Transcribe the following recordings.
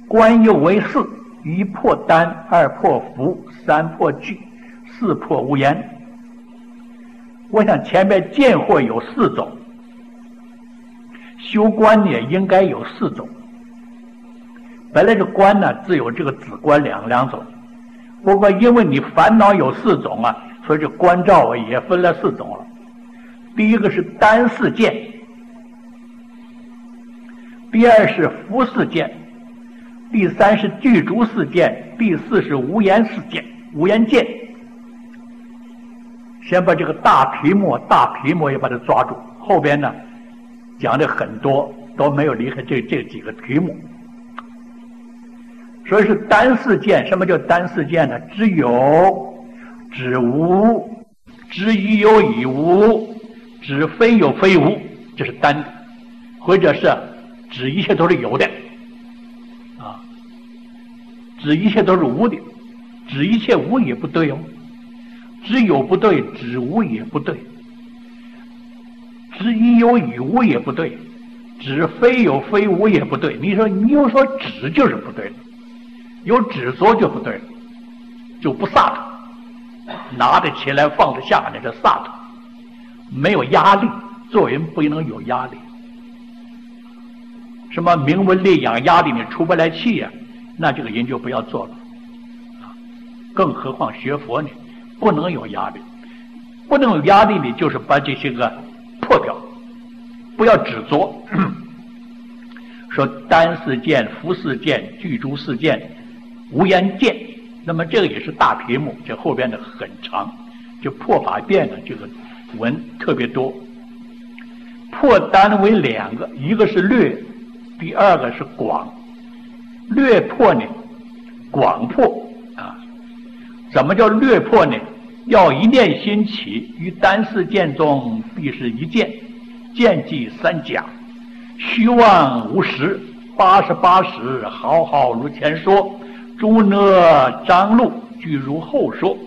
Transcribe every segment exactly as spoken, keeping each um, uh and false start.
官又为四：一破单，二破符，三破句，四破无言。我想前面见惑有四种，修观也应该有四种。本来这观呢只有这个子观两两种，不过因为你烦恼有四种啊，所以这观照也分了四种了。第一个是单四见，第二是符四见，第三是具足四见，第四是无言四见，无言见。先把这个大题目大题目也把它抓住，后边呢讲的很多都没有离开这这几个题目。所以是单四见。什么叫单四见呢？知有知无，知一有以无，知非有非无，这是单的，或者是指一切都是有的啊，指一切都是无的，指一切无也不对哦，知有不对，知无也不对，知一有以无也不对，知非有非无也不对。你说你又说指就是不对了，有指着就不对了，就不萨埵，拿得起来放得下，那是萨埵，没有压力，做人不能有压力。什么名闻利养压力你出不来气呀、啊，那这个人就不要做了。更何况学佛呢，不能有压力，不能有压力呢，就是把这些个破掉，不要执着。说单四见、符四见、具足四见、无言见，那么这个也是大题目，这后边的很长，就破法变的这个文特别多。破单为两个，一个是略，第二个是广。略破呢，广破啊。怎么叫略破呢？要一念心起，于单四见中必是一见，见即三假，虚妄无实，八十八十，好好如前说，诸呢张录，俱如后说。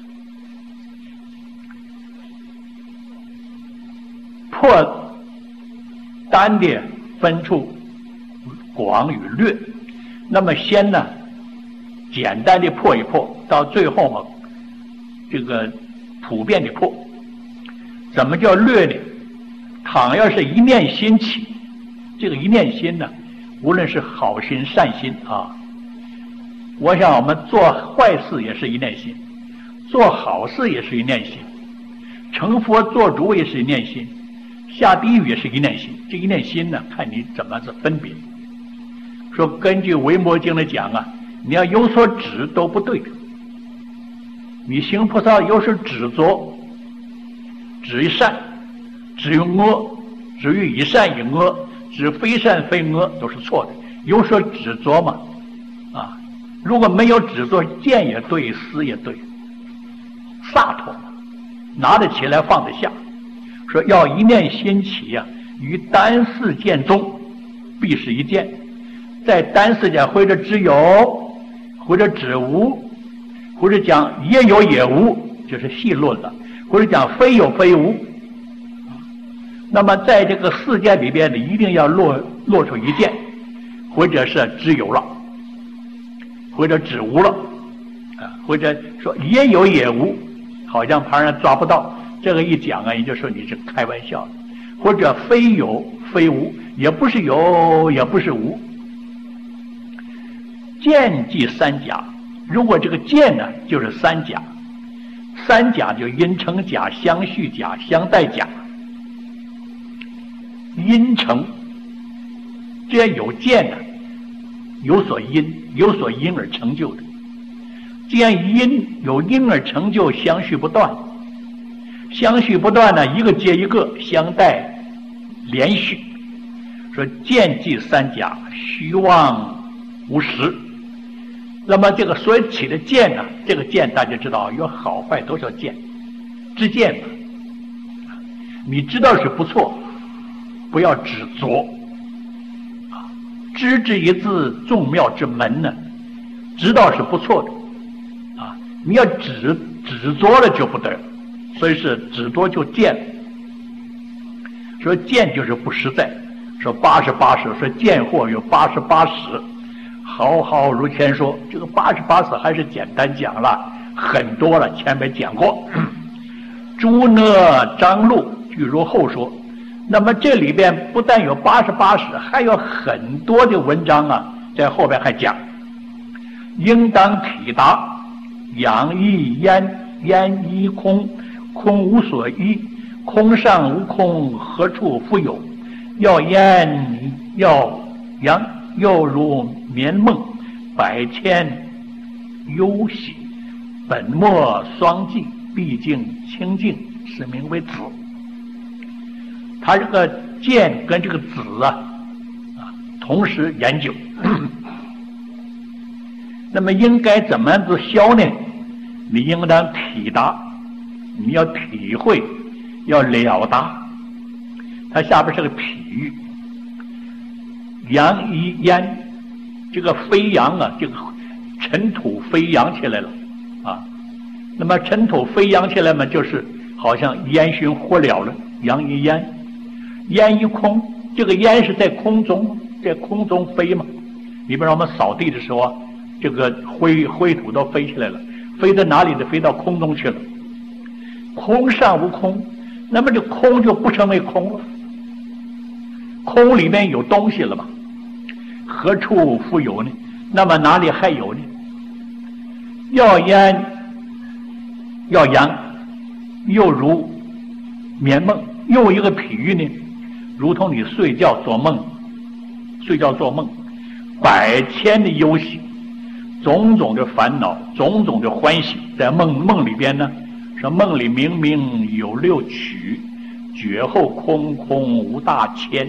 破单的分出广与略，那么先呢简单的破一破，到最后嘛这个普遍的破。怎么叫略呢？倘要是一念心起，这个一念心呢，无论是好心善心啊，我想我们做坏事也是一念心，做好事也是一念心，成佛做主也是一念心，下地狱也是一念心。这一念心呢，看你怎么是分别。说根据维摩经的讲啊，你要有所指都不对的。你行菩萨有所执着，指于善，指于恶，指于以善以恶，指非善非恶，都是错的。有所执着嘛，啊，如果没有执着，见也对，思也对，洒脱嘛，拿得起来放得下。说要一念心起呀、啊，于单四见中必是一见，在单四见或者只有，或者只无，或者讲也有也无，就是细论了，或者讲非有非无。那么在这个四见里边呢，一定要落落出一见，或者是只有了，或者只无了，啊，或者说也有也无，好像旁人抓不到。这个一讲啊，人就说你是开玩笑的，或者非有非无，也不是有，也不是无。见即三假，如果这个见呢，就是三假，三假就因成假、相续假、相待假。因成，这样有见呢，有所因，有所因而成就的。既然因有因而成就，相续不断。相续不断呢，一个接一个，相待连续。说见即三假，虚妄无实。那么这个所起的见呢，这个见大家知道有好坏都叫见，知见嘛。你知道是不错，不要执着。知之一字，众妙之门呢，知道是不错的啊，你要执执着了就不对了。所以是指多就见，说见就是不实在，说八十八十，说见惑有八十八十， 好好如前说，这个八十八识还是简单讲了，很多了，前面讲过。诸呢章录，据如后说。那么这里边不但有八十八识，还有很多的文章啊，在后边还讲。应当体达，仰依焉，焉依空，空无所依，空上无空，何处复有？要焉要阳，又如眠梦，百千忧喜，本末双寂，毕竟清净，是名为子。他这个见跟这个子啊啊同时研究。那么应该怎么样子消呢？你应当体达，你要体会，要了达。它下边是个譬喻，扬一烟，这个飞扬啊，这个尘土飞扬起来了啊。那么尘土飞扬起来嘛，就是好像烟熏火燎了，扬一烟，烟一空，这个烟是在空中，在空中飞嘛。你比如说我们扫地的时候啊，这个灰灰土都飞起来了，飞到哪里呢？飞到空中去了。空上无空，那么这空就不成为空了，空里面有东西了嘛，何处复有呢？那么哪里还有呢？要烟要阳，又如眠梦，又一个譬喻呢，如同你睡觉做梦，睡觉做梦，百千的忧喜，种种的烦恼，种种的欢喜，在梦梦里边呢，说梦里明明有六曲，觉后空空无大千，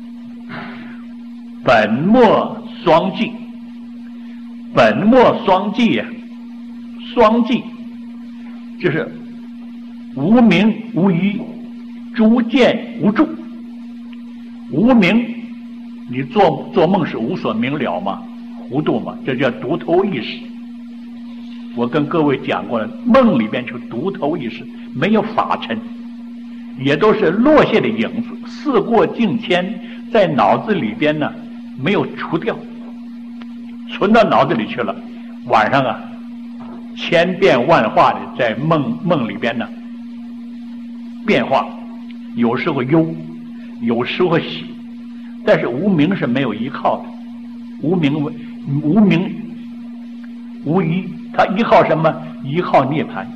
本末双寂，本末双寂呀、啊，双寂就是无明无依，诸见无助。无明，你做做梦是无所明了嘛，糊涂嘛，这叫独头意识。我跟各位讲过了，梦里边就独头意识，没有法尘，也都是落下的影子，事过境迁，在脑子里边呢没有除掉，存到脑子里去了。晚上啊，千变万化的在梦梦里边呢变化，有时候忧，有时候喜，但是无明是没有依靠的，无明无明无依，他依靠什么？依靠涅槃。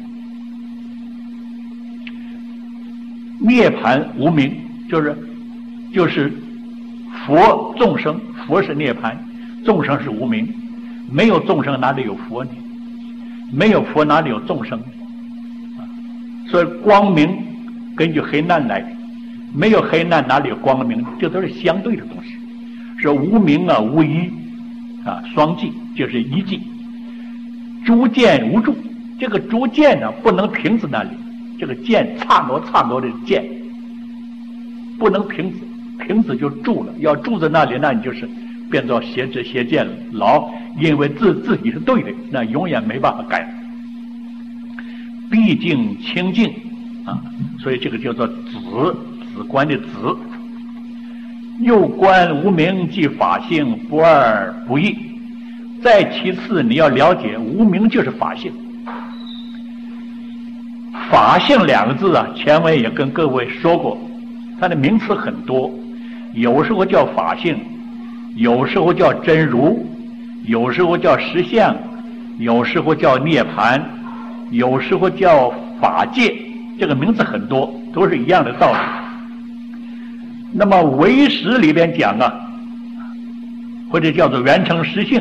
涅槃无明，就是就是佛众生，佛是涅槃，众生是无明。没有众生哪里有佛呢？没有佛哪里有众生呢？所以光明根据黑暗来，没有黑暗哪里有光明？这都是相对的东西。是无明啊，无依啊，双寂就是一寂。诸见无住，这个诸见呢不能停止那里，这个见刹那刹那的见不能停止，停止就住了，要住在那里，那你就是变作邪知邪见了，老因为自自己是对的，那永远没办法改。毕竟清净啊，所以这个叫做子，子观的子。又观无明即法性，不二不异。再其次，你要了解无明就是法性。法性两个字啊，前文也跟各位说过，它的名词很多，有时候叫法性，有时候叫真如，有时候叫实相，有时候叫涅槃，有时候叫法界，这个名字很多，都是一样的道理。那么唯识里边讲啊，或者叫做圆成实性，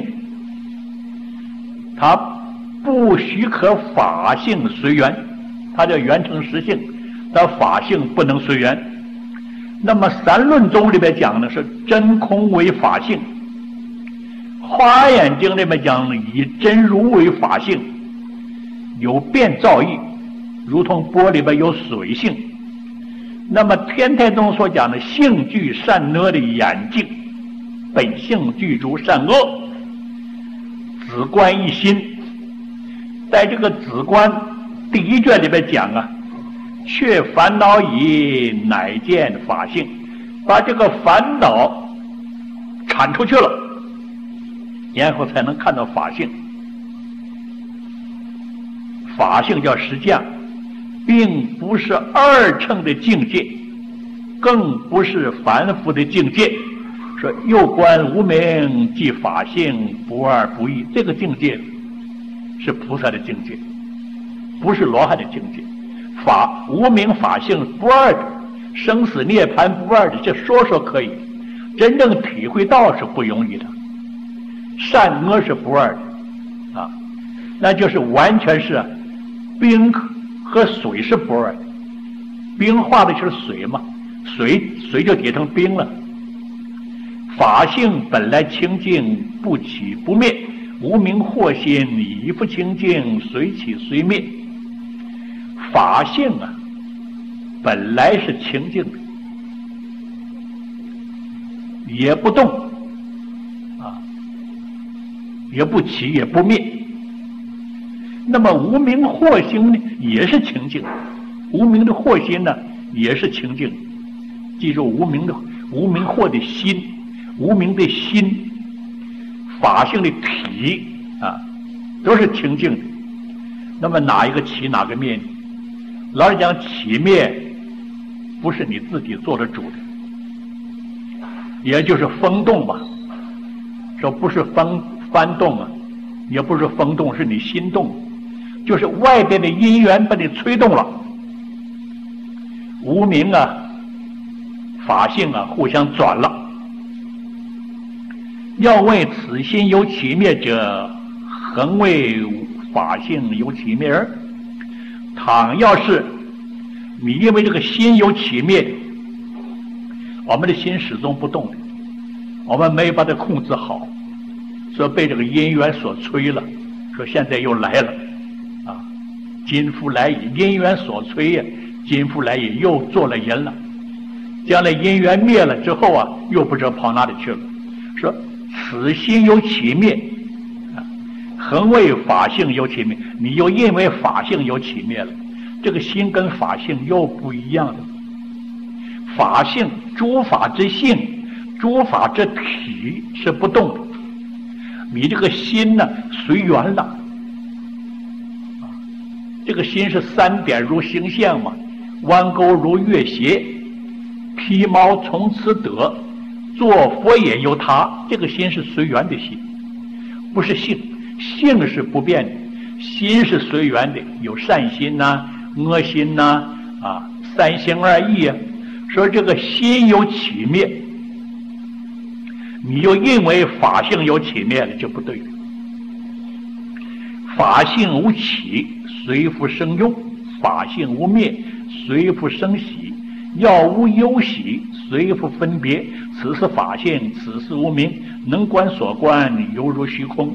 它不许可法性随缘，它叫圆成实性，它法性不能随缘。那么三论宗里边讲的是真空为法性，华严经里面讲以真如为法性，有变造诣，如同玻里边有水性。那么天台宗所讲的性具善恶的眼镜，本性具足善恶，子观一心。在这个子观第一卷里边讲啊，却烦恼已，乃见法性，把这个烦恼铲出去了， 然后才能看到法性。法性叫实相，并不是二乘的境界，更不是凡夫的境界。说又观无明即法性，不二不异，这个境界是菩萨的境界，不是罗汉的境界。法无明法性不二的，生死涅槃不二的，这说说可以，真正体会到是不容易的。善恶是不二的啊，那就是完全是冰和水是不二的。冰化的就是水嘛，水水就结成冰了。法性本来清净，不起不灭，无明惑心，以复清净，随起随灭。法性啊，本来是清净的，也不动啊，也不起也不灭。那么无明惑心呢，也是清净，无明的惑心呢，也是清净。记住无明的无明惑的心，无明的心，法性的体啊，都是清净的。那么哪一个起哪个灭呢？老实讲，起灭不是你自己做的主的，也就是风动吧。说不是风翻动啊，也不是风动，是你心动，就是外边的因缘把你吹动了。无明啊，法性啊，互相转了。要问此心有起灭者，恒为法性有起灭耳。倘要是你因为这个心有起灭，我们的心始终不动的，我们没把它控制好，所以被这个因缘所催了，说现在又来了啊，今复来也，因缘所催呀，今复来也又做了人了。将来因缘灭了之后啊，又不知道跑哪里去了。说此心有起灭，恒为法性有起灭，你又因为法性有起灭了，这个心跟法性又不一样的。法性诸法之性，诸法之体是不动的，你这个心呢随缘了。这个心是三点如星象嘛，弯钩如月斜，披毛从此得，做佛也由他。这个心是随缘的心，不是性。性是不变的，心是随缘的，有善心呐、啊、恶心呐、啊，啊，三心二意啊。说这个心有起灭，你又认为法性有起灭了，就不对了。法性无起，随复生忧；法性无灭，随复生喜。要无忧喜，随复分别。此是法性，此是无明，能观所观，犹如虚空。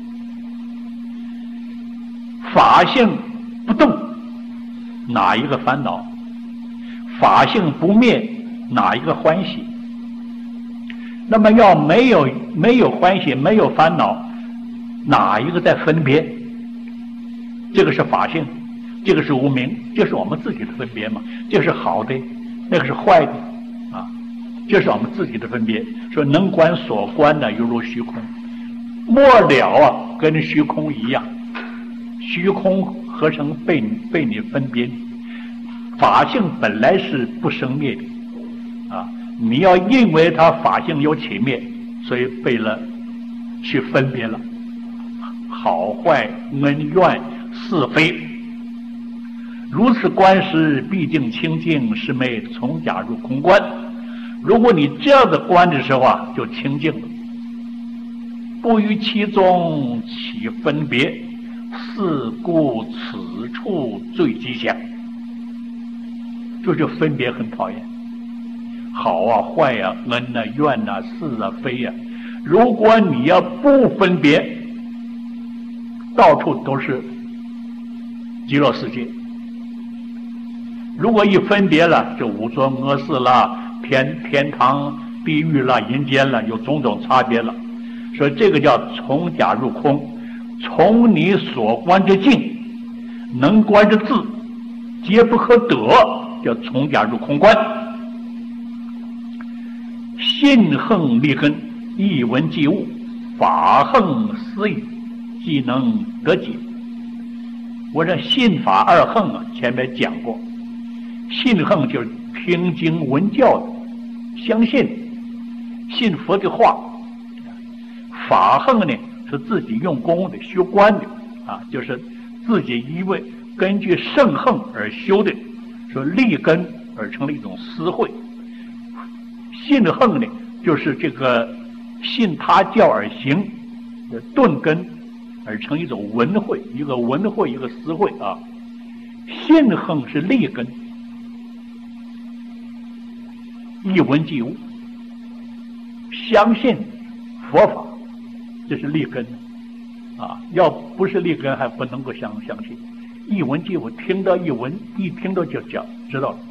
法性不动，哪一个烦恼？法性不灭，哪一个欢喜？那么要没有没有欢喜，没有烦恼，哪一个在分别？这个是法性，这个是无明，这是我们自己的分别嘛？这是好的，那个是坏的啊，这是我们自己的分别。说能观所观的，犹如虚空。末了啊，跟虚空一样。虚空何曾被你被你分别？法性本来是不生灭的啊！你要认为它法性有起灭，所以被了去分别了，好坏恩怨是非。如此观时，毕竟清净，是昧从假入空观。如果你这样的观的时候啊，就清净了，不于其中起分别。是故此处最吉祥，就是分别很讨厌，好啊坏啊恩啊怨啊是啊非啊。如果你要不分别，到处都是极乐世界。如果一分别了，就五浊恶世啦，天天堂地狱啦，人间啦，有种种差别了。所以这个叫从假入空。从你所观之境，能观之字，皆不可得，叫从假入空观。信横立根，一闻即悟， 法横思议，即能得解。我这信法二横啊，前面讲过，信横就是听经闻教的，相信信佛的话；法横呢是自己用功的修观的啊，就是自己因为根据圣横而修的，说立根而成了一种思慧。信横呢就是这个信他教而行的顿根而成一种文慧，一个文慧一个思慧啊。信横是立根，一闻即悟，相信佛法，这是立根啊。要不是立根还不能够相相信。一闻即悟，听到一闻，一听到就讲知道了。